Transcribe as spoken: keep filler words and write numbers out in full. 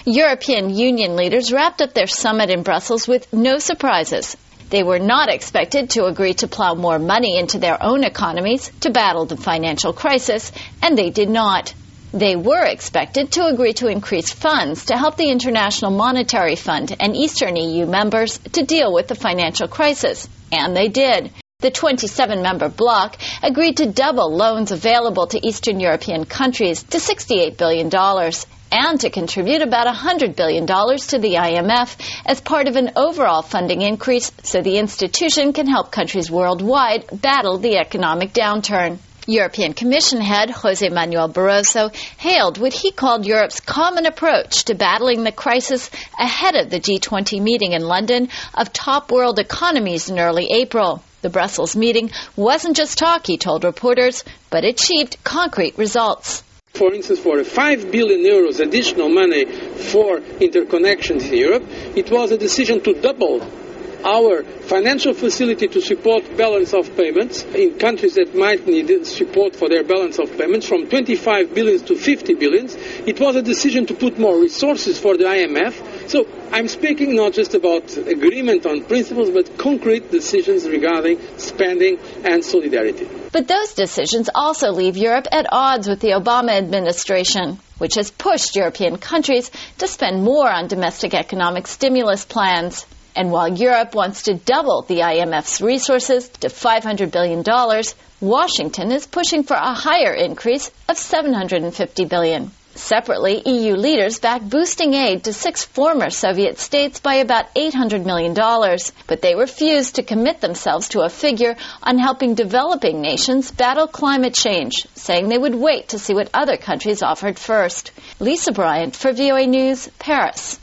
European Union leaders wrapped up their summit in Brussels with no surprises. They were not expected to agree to plow more money into their own economies to battle the financial crisis, and they did not. They were expected to agree to increase funds to help the International Monetary Fund and Eastern E U members to deal with the financial crisis, and they did. The twenty-seven member bloc agreed to double loans available to Eastern European countries to sixty-eight billion dollars and to contribute about one hundred billion dollars to the I M F as part of an overall funding increase so the institution can help countries worldwide battle the economic downturn. European Commission head José Manuel Barroso hailed what he called Europe's common approach to battling the crisis ahead of the G twenty meeting in London of top world economies in early April. The Brussels meeting wasn't just talk, he told reporters, but achieved concrete results. For instance, for a five billion euros additional money for interconnections in Europe, it was a decision to double our financial facility to support balance of payments in countries that might need support for their balance of payments from twenty-five billion to fifty billion. It was a decision to put more resources for the I M F. So I'm speaking not just about agreement on principles, but concrete decisions regarding spending and solidarity. But those decisions also leave Europe at odds with the Obama administration, which has pushed European countries to spend more on domestic economic stimulus plans. And while Europe wants to double the I M F's resources to five hundred billion dollars, Washington is pushing for a higher increase of seven hundred fifty billion dollars. Separately, E U leaders backed boosting aid to six former Soviet states by about eight hundred million dollars, but they refused to commit themselves to a figure on helping developing nations battle climate change, saying they would wait to see what other countries offered first. Lisa Bryant for V O A News, Paris.